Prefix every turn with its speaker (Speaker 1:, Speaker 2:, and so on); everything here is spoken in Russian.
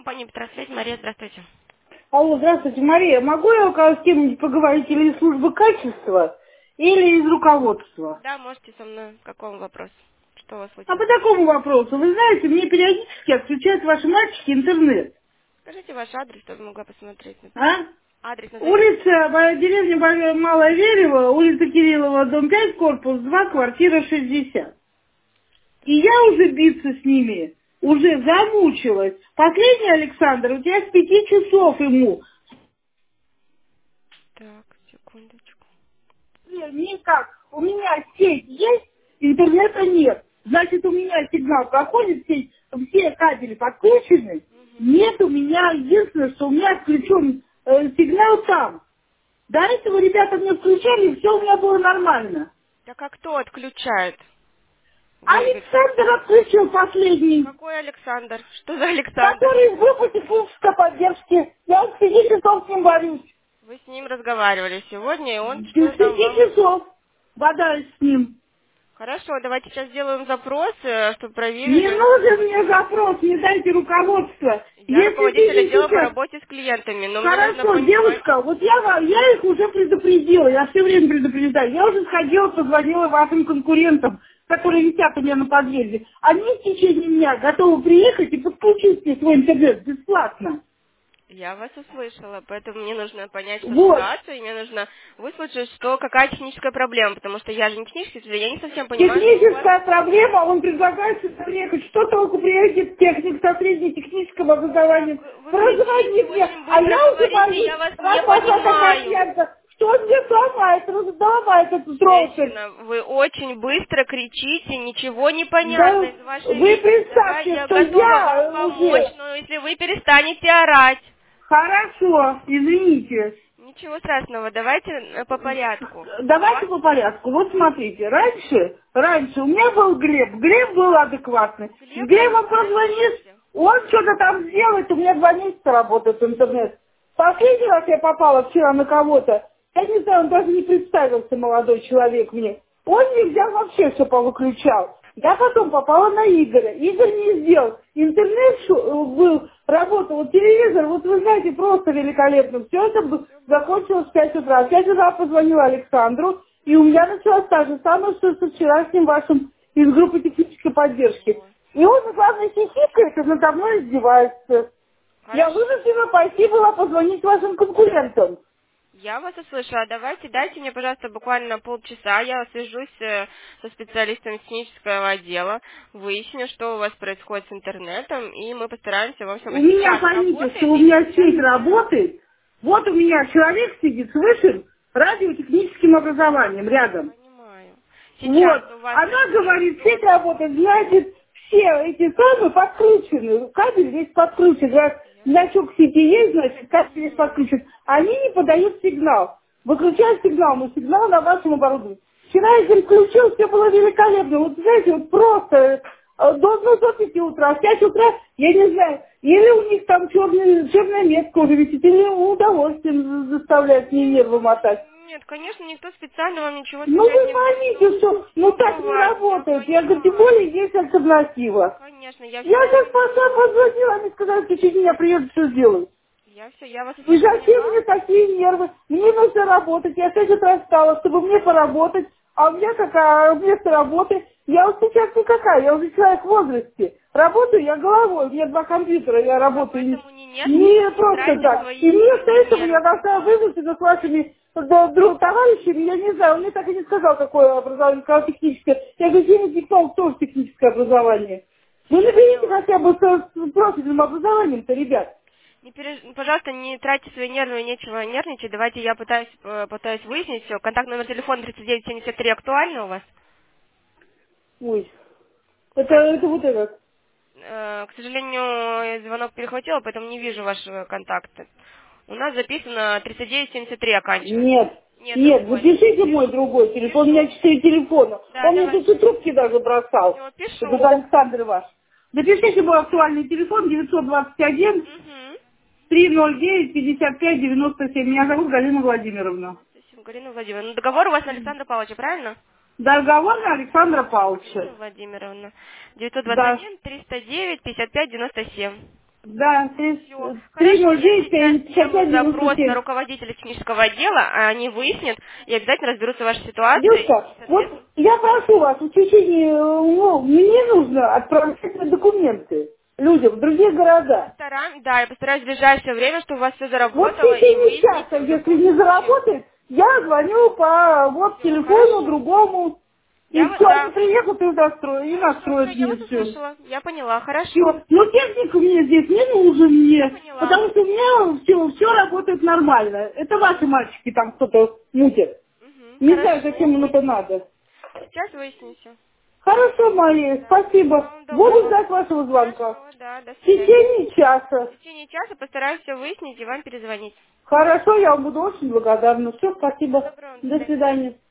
Speaker 1: Компания Петросвязь, Мария, здравствуйте.
Speaker 2: Алло, здравствуйте, Мария. Могу я с кем-нибудь поговорить или из службы качества, или из руководства?
Speaker 1: Да, можете со мной. В каком вопросе? Что у вас
Speaker 2: А по
Speaker 1: случилось?
Speaker 2: такому вопросу, вы знаете, мне периодически отключают ваши мальчики интернет.
Speaker 1: Скажите ваш адрес, чтобы могла посмотреть.
Speaker 2: А?
Speaker 1: Адрес назовите.
Speaker 2: Улица, моя деревня Малая Верева, улица Кириллова, дом 5, корпус 2, квартира 60. И я уже биться с ними уже замучилась. Последний Александр, у тебя с 5 часов ему.
Speaker 1: Так, секундочку.
Speaker 2: Никак. У меня сеть есть, интернета нет. Значит, у меня сигнал проходит, все кабели подключены. Нет у меня, единственное, что у меня отключен сигнал там. До этого ребята мне включали, все у меня было нормально.
Speaker 1: Так а кто отключает? Вы говорите,
Speaker 2: Александр отключил последний,
Speaker 1: какой Александр? Что за Александр?
Speaker 2: который в группе технической поддержки. Я с 5 часов с ним борюсь.
Speaker 1: Вы с ним разговаривали сегодня, и он
Speaker 2: С
Speaker 1: что там
Speaker 2: 5
Speaker 1: вам...
Speaker 2: часов бодаюсь с ним.
Speaker 1: Хорошо, давайте сейчас сделаем запрос, чтобы
Speaker 2: Не
Speaker 1: проверили.
Speaker 2: нужен мне запрос, не дайте руководство.
Speaker 1: Я
Speaker 2: Если ты
Speaker 1: руководитель
Speaker 2: не
Speaker 1: отдела по
Speaker 2: сейчас...
Speaker 1: работе с клиентами, но мне нужно
Speaker 2: Хорошо,
Speaker 1: понимать...
Speaker 2: девушка, вот я их уже предупредила, я все время предупреждаю. Я уже сходила, позвонила вашим конкурентам, которые висят у меня на подъезде. Они в течение дня готовы приехать и подключить мне свой интернет бесплатно.
Speaker 1: Я вас услышала, поэтому мне нужно понять, что
Speaker 2: Вот.
Speaker 1: ситуация, и мне нужно выслушать, что какая техническая проблема, потому что я же не технический специалист, я не совсем понимаю, что у вас...
Speaker 2: Техническая проблема, он предлагает сюда приехать. Что толку приедет техник со среднетехническим
Speaker 1: Так,
Speaker 2: образованием?
Speaker 1: вы кричите,
Speaker 2: Прозвонит мне,
Speaker 1: очень
Speaker 2: а
Speaker 1: быстро
Speaker 2: я уже
Speaker 1: говорите,
Speaker 2: боюсь.
Speaker 1: я вас
Speaker 2: Раз
Speaker 1: не
Speaker 2: пошла такая
Speaker 1: понимаю.
Speaker 2: клиентка, что он мне сломает, разломает этот роутер.
Speaker 1: Женщина, вы очень быстро кричите, ничего не понятно
Speaker 2: Да,
Speaker 1: из вашей
Speaker 2: вы
Speaker 1: речи. Давай,
Speaker 2: представьте,
Speaker 1: я
Speaker 2: что
Speaker 1: готова вам
Speaker 2: я
Speaker 1: помочь,
Speaker 2: уже...
Speaker 1: но если вы перестанете орать.
Speaker 2: Хорошо, извините.
Speaker 1: Ничего страшного, давайте по порядку. У
Speaker 2: Давайте
Speaker 1: вас...
Speaker 2: по порядку. Вот смотрите, раньше у меня был Глеб был адекватный. С
Speaker 1: Глеб,
Speaker 2: Глебом позвонишь,
Speaker 1: подождите.
Speaker 2: он что-то там сделает, у меня 2 месяца работает интернет. Последний раз я попала вчера на кого-то, я не знаю, он даже не представился, молодой человек мне. Он мне взял вообще все повыключал. Я потом попала на Игоря. Игорь не сделал. Интернет был, работал, вот телевизор, вот вы знаете, просто великолепно. Все это закончилось в 5 утра. В 5 утра позвонила Александру, и у меня началось та же самое, что со вчерашним вашим из группы технической поддержки.
Speaker 1: Вот.
Speaker 2: И он, главное, хихикает и надо мной издевается. Я
Speaker 1: Хорошо.
Speaker 2: вынуждена пойти была позвонить вашим конкурентам.
Speaker 1: Я вас услышала. Давайте, дайте мне, пожалуйста, буквально полчаса. Я свяжусь со специалистом технического отдела, выясню, что у вас происходит с интернетом, и мы постараемся вам все
Speaker 2: У
Speaker 1: помочь.
Speaker 2: меня,
Speaker 1: Сейчас
Speaker 2: поймите, что
Speaker 1: работает
Speaker 2: у
Speaker 1: или
Speaker 2: меня
Speaker 1: сейчас
Speaker 2: сеть
Speaker 1: нет?
Speaker 2: работает. Вот у меня человек сидит с высшим радиотехническим образованием рядом.
Speaker 1: Понимаю.
Speaker 2: Вот.
Speaker 1: Сейчас у вас
Speaker 2: Она говорит, сеть
Speaker 1: идет...
Speaker 2: работает, значит, все эти самые подключены. Кабель весь подключен. Раз значок сети есть, значит, кабель весь подключен. Они не подают сигнал. Выключают сигнал, но сигнал на вашем оборудовании. Вчера я переключил, все было великолепно. Вот знаете, вот просто до 5 утра, в 5 утра, я не знаю, или у них там черная метка уже висит, или удовольствием заставляет мне нервы мотать.
Speaker 1: Нет, конечно, никто специально вам ничего
Speaker 2: Ну
Speaker 1: снять
Speaker 2: вы
Speaker 1: не будет.
Speaker 2: поймите, что ну
Speaker 1: Все
Speaker 2: так не
Speaker 1: бывает, я
Speaker 2: работает. Я говорю, тем
Speaker 1: понимаю.
Speaker 2: более есть альтернатива.
Speaker 1: Конечно, я все
Speaker 2: Я сейчас
Speaker 1: поняла.
Speaker 2: пошла позвонила, они сказали, что через меня приедут, что сделают.
Speaker 1: Я вас
Speaker 2: И
Speaker 1: очень
Speaker 2: зачем
Speaker 1: поняла.
Speaker 2: мне такие нервы? Мне нужно работать. Я 6 утра встала, чтобы мне поработать. А у меня какая вместо работы? Я вот сейчас никакая, я уже человек в возрасте. Работаю я головой, у меня 2 компьютера, я
Speaker 1: А
Speaker 2: работаю
Speaker 1: поэтому не нервничайте,
Speaker 2: не
Speaker 1: не
Speaker 2: просто
Speaker 1: тратьте
Speaker 2: так. И
Speaker 1: свои
Speaker 2: вместо этого я
Speaker 1: нервы.
Speaker 2: должна вызываться с вашими товарищами, я не знаю, он мне так и не сказал, какое образование, сказал техническое. Я говорю, я диплом тоже техническое образование. Вы
Speaker 1: Я
Speaker 2: наберите
Speaker 1: поняла.
Speaker 2: хотя бы с профильным образованием-то, ребят.
Speaker 1: Пожалуйста, не тратьте свои нервы, нечего нервничать. Давайте я пытаюсь выяснить все. Контакт номер телефона 3973 актуальный у вас?
Speaker 2: Ой,
Speaker 1: Как?
Speaker 2: это вот этот.
Speaker 1: К сожалению, я звонок перехватила, поэтому не вижу вашего контакта. У нас записано 3973 оканчивается.
Speaker 2: Нет,
Speaker 1: Нет,
Speaker 2: нет,
Speaker 1: другой.
Speaker 2: запишите мой
Speaker 1: Пишу,
Speaker 2: другой телефон, у меня
Speaker 1: пишу.
Speaker 2: 4 телефона.
Speaker 1: Да,
Speaker 2: Он мне тут и
Speaker 1: давайте.
Speaker 2: трубки даже бросал.
Speaker 1: Все,
Speaker 2: Этот
Speaker 1: пишу.
Speaker 2: Александр ваш. Запишите мой актуальный телефон 921
Speaker 1: Угу.
Speaker 2: 309 55 97. Меня зовут Галина Владимировна.
Speaker 1: Спасибо, Галина Владимировна. Ну, договор у вас на Александра Павловича, правильно?
Speaker 2: Договор на Александра Павловича.
Speaker 1: Галина Владимировна.
Speaker 2: Да.
Speaker 1: 921 309 55 97.
Speaker 2: Да,
Speaker 1: Все. Хорошо, я
Speaker 2: 309
Speaker 1: сейчас сделаю
Speaker 2: 55
Speaker 1: запрос на
Speaker 2: 97.
Speaker 1: руководителя технического отдела, а они выяснят и обязательно разберутся в вашей ситуации.
Speaker 2: Девушка,
Speaker 1: И,
Speaker 2: вот
Speaker 1: соответственно,
Speaker 2: я прошу вас, в течение, ну, мне нужно отправлять документы людям в другие города.
Speaker 1: я постараюсь в ближайшее время, чтобы у вас все
Speaker 2: Вот в
Speaker 1: заработало и
Speaker 2: течение
Speaker 1: выяснить
Speaker 2: часа,
Speaker 1: в
Speaker 2: если
Speaker 1: любом
Speaker 2: не
Speaker 1: случае.
Speaker 2: заработает, я звоню по вот
Speaker 1: Все,
Speaker 2: телефону
Speaker 1: хорошо.
Speaker 2: другому. И все, они
Speaker 1: Да.
Speaker 2: приедут и настроят, и
Speaker 1: Хорошо, все,
Speaker 2: настроят
Speaker 1: я
Speaker 2: мне
Speaker 1: вас
Speaker 2: все.
Speaker 1: услышала. Я поняла, хорошо.
Speaker 2: Все. Но техник мне здесь не нужен
Speaker 1: Я
Speaker 2: мне,
Speaker 1: поняла.
Speaker 2: потому что у меня все работает нормально. Это ваши мальчики там кто-то мутят.
Speaker 1: Угу,
Speaker 2: Не знаю, зачем
Speaker 1: хорошо.
Speaker 2: им это надо.
Speaker 1: Сейчас выясним все.
Speaker 2: Хорошо, Мария,
Speaker 1: Да.
Speaker 2: спасибо.
Speaker 1: Всего
Speaker 2: Буду
Speaker 1: доброго.
Speaker 2: ждать вашего звонка.
Speaker 1: Хорошо, да, до
Speaker 2: В
Speaker 1: свидания.
Speaker 2: течение часа.
Speaker 1: В течение часа постараюсь все выяснить и вам перезвонить.
Speaker 2: Хорошо, я вам буду очень благодарна. Все,
Speaker 1: Всего
Speaker 2: спасибо.
Speaker 1: доброго, до
Speaker 2: До
Speaker 1: свидания.
Speaker 2: свидания.